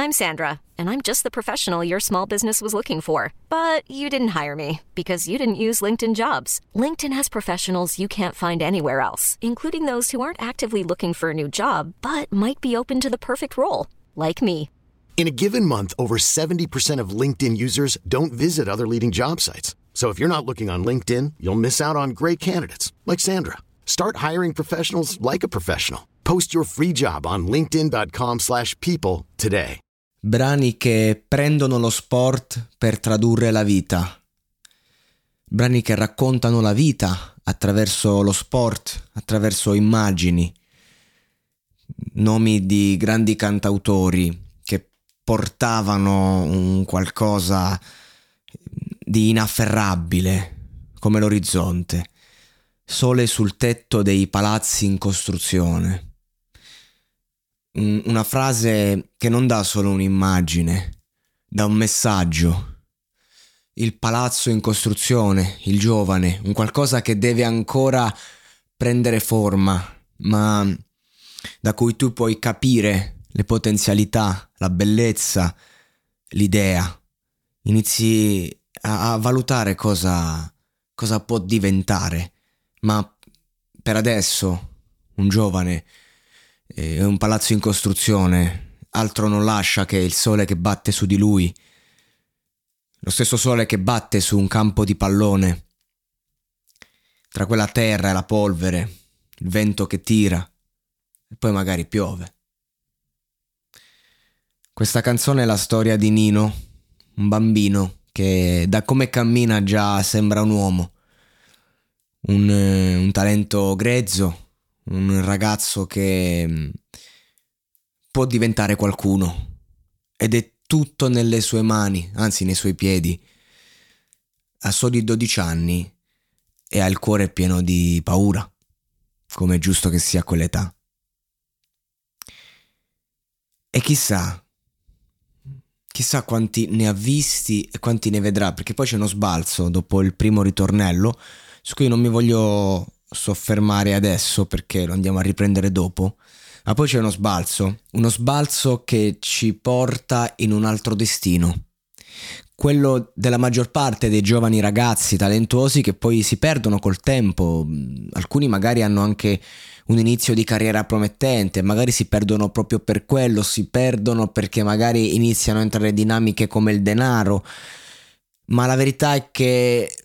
I'm Sandra, and I'm just the professional your small business was looking for. But you didn't hire me because you didn't use LinkedIn Jobs. LinkedIn has professionals you can't find anywhere else, including those who aren't actively looking for a new job, but might be open to the perfect role, like me. In a given month, over 70% of LinkedIn users don't visit other leading job sites. So if you're not looking on LinkedIn, you'll miss out on great candidates like Sandra. Start hiring professionals like a professional. Post your free job on linkedin.com/people today. Brani che prendono lo sport per tradurre la vita. Brani che raccontano la vita attraverso lo sport, attraverso immagini. Nomi di grandi cantautori che portavano un qualcosa di inafferrabile come l'orizzonte. Sole sul tetto dei palazzi in costruzione. Una frase che non dà solo un'immagine, dà un messaggio. Il palazzo in costruzione, il giovane, un qualcosa che deve ancora prendere forma, ma da cui tu puoi capire le potenzialità, la bellezza, l'idea. Inizi a valutare cosa può diventare, ma per adesso un giovane e un palazzo in costruzione altro non lascia che il sole che batte su di lui, lo stesso sole che batte su un campo di pallone, tra quella terra e la polvere, il vento che tira e poi magari piove. Questa canzone è la storia di Nino, un bambino che da come cammina già sembra un uomo, un talento grezzo, un ragazzo che può diventare qualcuno ed è tutto nelle sue mani, anzi nei suoi piedi. Ha soli 12 anni e ha il cuore pieno di paura, come è giusto che sia a quell'età. E chissà quanti ne ha visti e quanti ne vedrà, perché poi c'è uno sbalzo dopo il primo ritornello su cui non mi voglio soffermare adesso perché lo andiamo a riprendere dopo, ma poi c'è uno sbalzo che ci porta in un altro destino, quello della maggior parte dei giovani ragazzi talentuosi che poi si perdono col tempo. Alcuni magari hanno anche un inizio di carriera promettente, magari si perdono proprio per quello, si perdono perché magari iniziano a entrare dinamiche come il denaro, ma la verità è che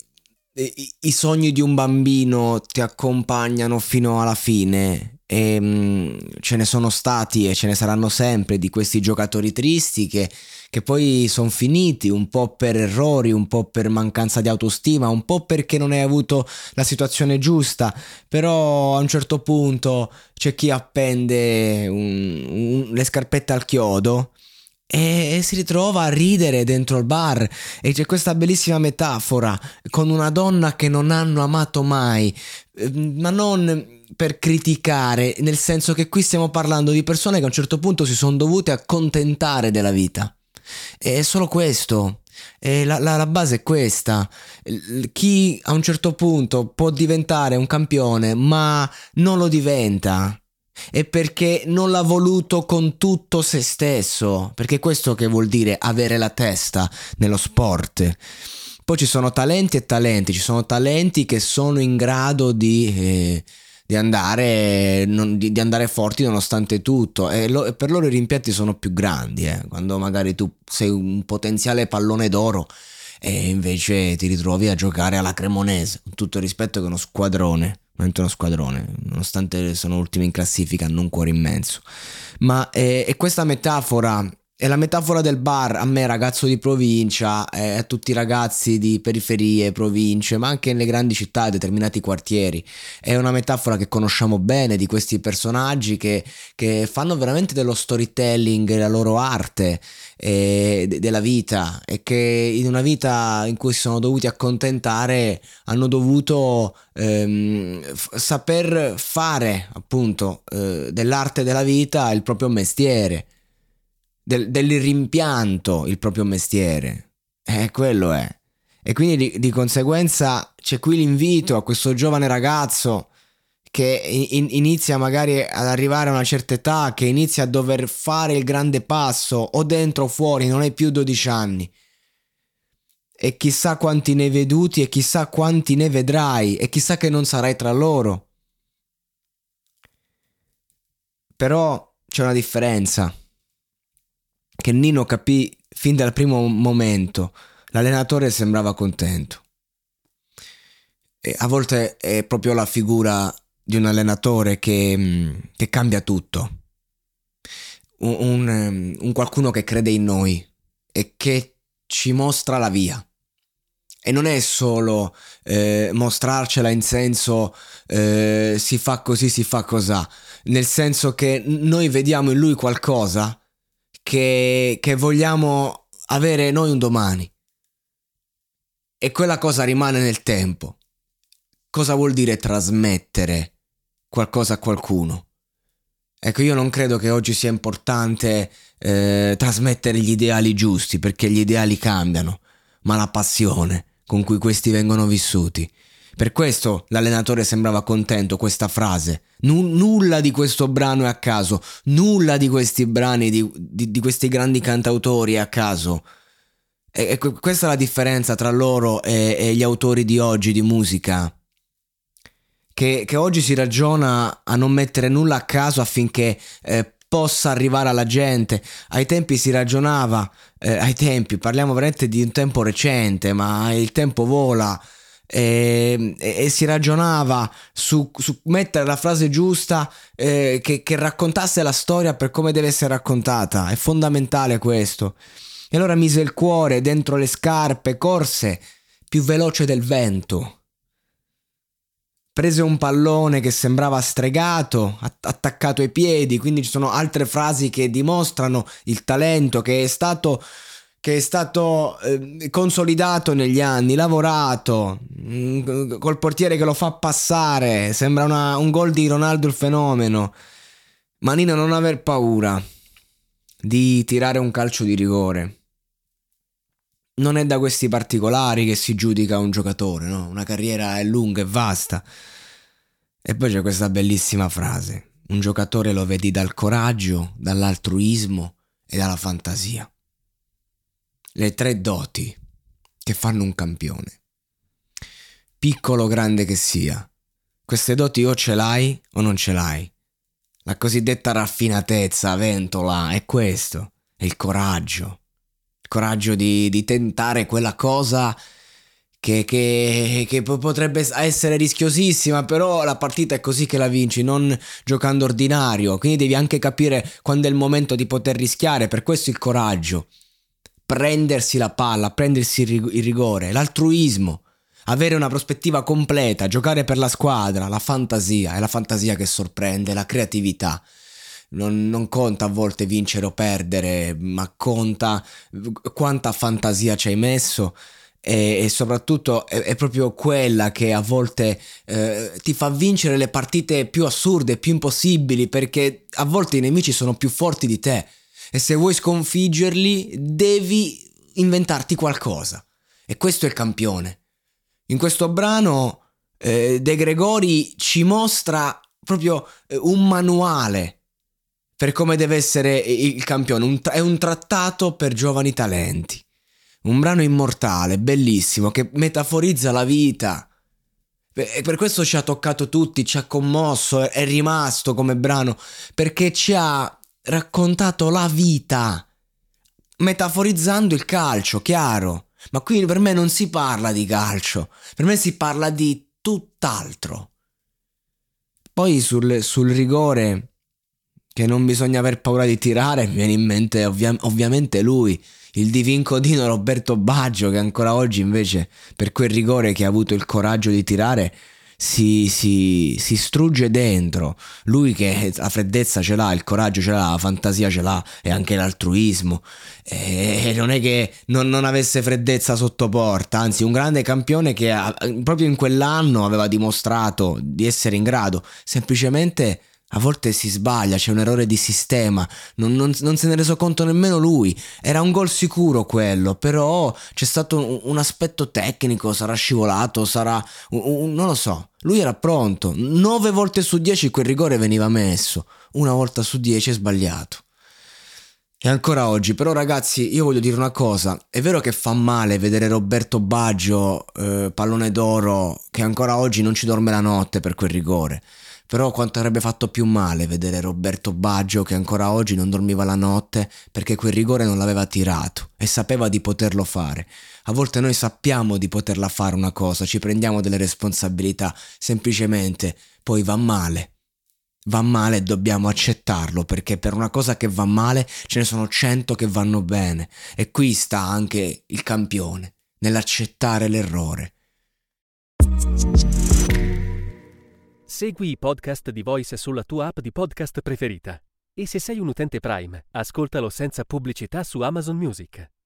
i sogni di un bambino ti accompagnano fino alla fine e ce ne sono stati e ce ne saranno sempre di questi giocatori tristi che poi sono finiti un po' per errori, un po' per mancanza di autostima, un po' perché non hai avuto la situazione giusta, però a un certo punto c'è chi appende le scarpette al chiodo e si ritrova a ridere dentro il bar, e c'è questa bellissima metafora con una donna che non hanno amato mai, ma non per criticare, nel senso che qui stiamo parlando di persone che a un certo punto si sono dovute accontentare della vita. È solo questo, la base è questa. Chi a un certo punto può diventare un campione ma non lo diventa è perché non l'ha voluto con tutto se stesso, perché è questo che vuol dire avere la testa nello sport. Poi ci sono talenti e talenti, ci sono talenti che sono in grado di andare forti nonostante tutto, e per loro i rimpianti sono più grandi, quando magari tu sei un potenziale pallone d'oro e invece ti ritrovi a giocare alla Cremonese, con tutto il rispetto, che è uno squadrone, nonostante sono ultimi in classifica, hanno un cuore immenso. Ma è questa metafora, è la metafora del bar, a me ragazzo di provincia, a tutti i ragazzi di periferie, province, ma anche nelle grandi città, determinati quartieri. È una metafora che conosciamo bene, di questi personaggi che fanno veramente dello storytelling la loro arte della vita, e che in una vita in cui si sono dovuti accontentare hanno dovuto saper fare appunto dell'arte della vita il proprio mestiere, del rimpianto il proprio mestiere, quello è. E quindi di conseguenza c'è qui l'invito a questo giovane ragazzo che inizia magari ad arrivare a una certa età, che inizia a dover fare il grande passo, o dentro o fuori, non hai più 12 anni. E chissà quanti ne hai veduti e chissà quanti ne vedrai e chissà che non sarai tra loro. Però c'è una differenza che Nino capì fin dal primo momento. L'allenatore sembrava contento. E a volte è proprio la figura di un allenatore che cambia tutto. Un qualcuno che crede in noi e che ci mostra la via. E non è solo mostrarcela in senso si fa così, si fa cosà, nel senso che noi vediamo in lui qualcosa che vogliamo avere noi un domani, e quella cosa rimane nel tempo. Cosa vuol dire trasmettere qualcosa a qualcuno? Ecco, io non credo che oggi sia importante trasmettere gli ideali giusti, perché gli ideali cambiano, ma la passione con cui questi vengono vissuti. Per questo l'allenatore sembrava contento. Questa frase, nulla di questo brano è a caso, nulla di questi brani di questi grandi cantautori è a caso. E questa è la differenza tra loro e gli autori di oggi di musica, che oggi si ragiona a non mettere nulla a caso affinché possa arrivare alla gente. Ai tempi si ragionava, parliamo veramente di un tempo recente, ma il tempo vola, e si ragionava su mettere la frase giusta che raccontasse la storia per come deve essere raccontata. È fondamentale questo. E allora mise il cuore dentro le scarpe, corse più veloce del vento. Prese un pallone che sembrava stregato, attaccato ai piedi, quindi ci sono altre frasi che dimostrano il talento che è stato consolidato negli anni, lavorato, col portiere che lo fa passare, sembra un gol di Ronaldo il fenomeno. Ma Nino non aver paura di tirare un calcio di rigore. Non è da questi particolari che si giudica un giocatore, no? Una carriera è lunga e vasta. E poi c'è questa bellissima frase: un giocatore lo vedi dal coraggio, dall'altruismo e dalla fantasia. Le tre doti che fanno un campione. Piccolo o grande che sia, queste doti o ce l'hai o non ce l'hai. La cosiddetta raffinatezza, ventola, è questo, è il coraggio. Coraggio di tentare quella cosa che potrebbe essere rischiosissima, però la partita è così che la vinci, non giocando ordinario. Quindi devi anche capire quando è il momento di poter rischiare. Per questo il coraggio, prendersi la palla, prendersi il rigore, l'altruismo, avere una prospettiva completa, giocare per la squadra, la fantasia. È la fantasia che sorprende, la creatività. Non conta a volte vincere o perdere, ma conta quanta fantasia ci hai messo, e soprattutto è proprio quella che a volte ti fa vincere le partite più assurde, più impossibili, perché a volte i nemici sono più forti di te e se vuoi sconfiggerli devi inventarti qualcosa, e questo è il campione. In questo brano De Gregori ci mostra proprio un manuale per come deve essere il campione. È un trattato per giovani talenti. Un brano immortale, bellissimo, che metaforizza la vita. E per questo ci ha toccato tutti, ci ha commosso, è rimasto come brano, perché ci ha raccontato la vita, metaforizzando il calcio, chiaro. Ma qui per me non si parla di calcio, per me si parla di tutt'altro. Poi sul rigore, che non bisogna aver paura di tirare, mi viene in mente ovviamente lui, il divincodino Roberto Baggio, che ancora oggi invece per quel rigore che ha avuto il coraggio di tirare si strugge dentro. Lui che la freddezza ce l'ha, il coraggio ce l'ha, la fantasia ce l'ha e anche l'altruismo, e non è che non avesse freddezza sotto porta, anzi un grande campione che proprio in quell'anno aveva dimostrato di essere in grado semplicemente A volte si sbaglia, c'è un errore di sistema, non se ne è reso conto nemmeno lui. Era un gol sicuro quello, però c'è stato un aspetto tecnico, sarà scivolato, non lo so. Lui era pronto, 9 volte su 10 quel rigore veniva messo, una volta su 10 è sbagliato. E ancora oggi, però ragazzi, io voglio dire una cosa, è vero che fa male vedere Roberto Baggio, pallone d'oro, che ancora oggi non ci dorme la notte per quel rigore. Però quanto avrebbe fatto più male vedere Roberto Baggio che ancora oggi non dormiva la notte perché quel rigore non l'aveva tirato e sapeva di poterlo fare. A volte noi sappiamo di poterla fare una cosa, ci prendiamo delle responsabilità, semplicemente poi va male e dobbiamo accettarlo, perché per una cosa che va male ce ne sono 100 che vanno bene, e qui sta anche il campione, nell'accettare l'errore. Segui i podcast di Voice sulla tua app di podcast preferita. E se sei un utente Prime, ascoltalo senza pubblicità su Amazon Music.